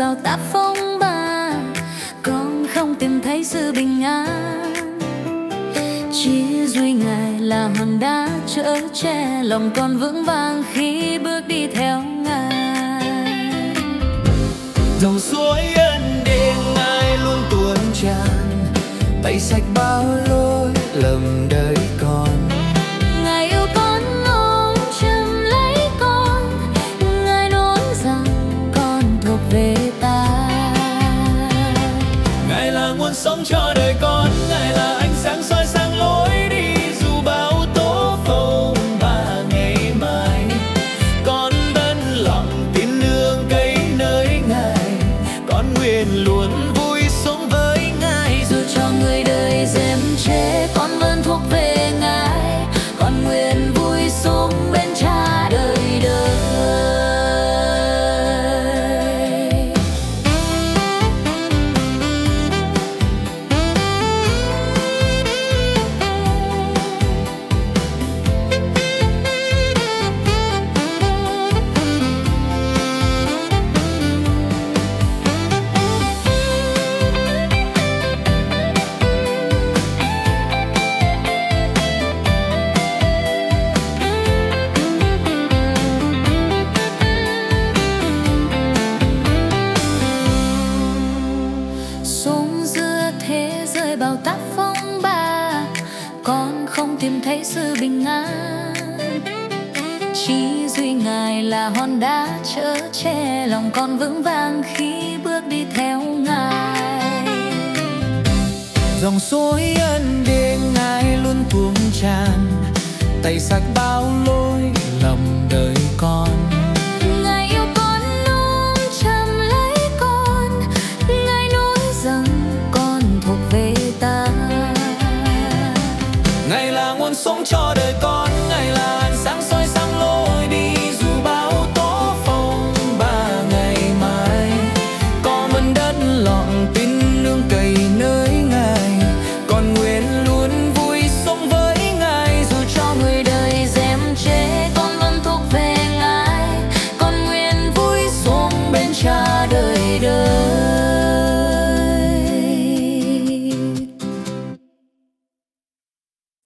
bao tác phong ba, con không tìm thấy sự bình an. Chỉ duy Ngài là hòn đá chở che lòng con vững vàng khi bước đi theo Ngài. Dòng suối ân điển Ngài luôn tuôn tràn, tẩy sạch bao lỗi lầm đời con. Ngài yêu con ôm chầm lấy con, Ngài nói rằng con thuộc về ta. Ngài là nguồn sống cho đời con, Ngài là ánh sáng soi sáng lối đi, dù bao tố phong ba ngày mai. Con bên lòng tin nương cây nơi Ngài, con nguyện luôn vui sống với Ngài. Dù cho người đời dèm chê, con vẫn thuộc về Ngài, con nguyện vui sống bên Cha đời đời. Sống giữa thế giới bao tác phong ba, con không tìm thấy sự bình an. Chỉ duy Ngài là hòn đá chở che lòng con vững vàng khi bước đi theo Ngài. Dòng suối ân điển Ngài luôn tuôn tràn, tẩy sạch bao lỗi lầm đời con. Ngài yêu con ôm chầm lấy con, Ngài nói rằng con thuộc về ta. Ngài là nguồn sống cho